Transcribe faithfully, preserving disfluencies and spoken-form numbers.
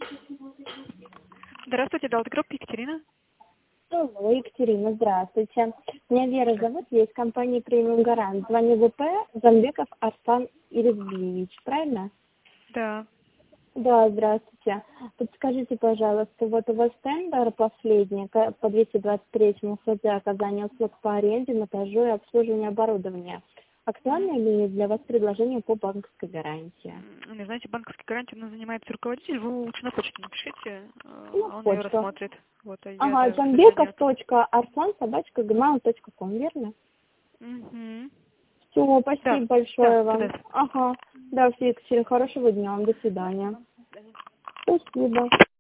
Здравствуйте, Далт Групп, Екатерина. Алло, Екатерина, здравствуйте. Меня Вера зовут, я из компании «Премиум Гарант». Звоню ВП, Замбеков Арслан Иризбиевич, правильно? Да. Да, здравствуйте. Подскажите, пожалуйста, вот у вас тендер последний ка- по двести двадцать третьему ФЗ оказание услуг по аренде, монтажу и обслуживанию оборудования. Мгм. Актуально ли для вас предложение по банковской гарантии? М, Не знаете, банковской гарантией у нас занимается руководитель. Вы лучше на почту напишите, э, Ну, а в он ее почту. рассмотрит. Вот, а я, Ага, да, к сожалению, Замбеков тут. точка арслан собака гмайл точка ком, верно? Мгм. Все, Да, спасибо да, большое вам. да. Ага. Да, все, Екатерина, хорошего дня вам. До свидания. Спасибо.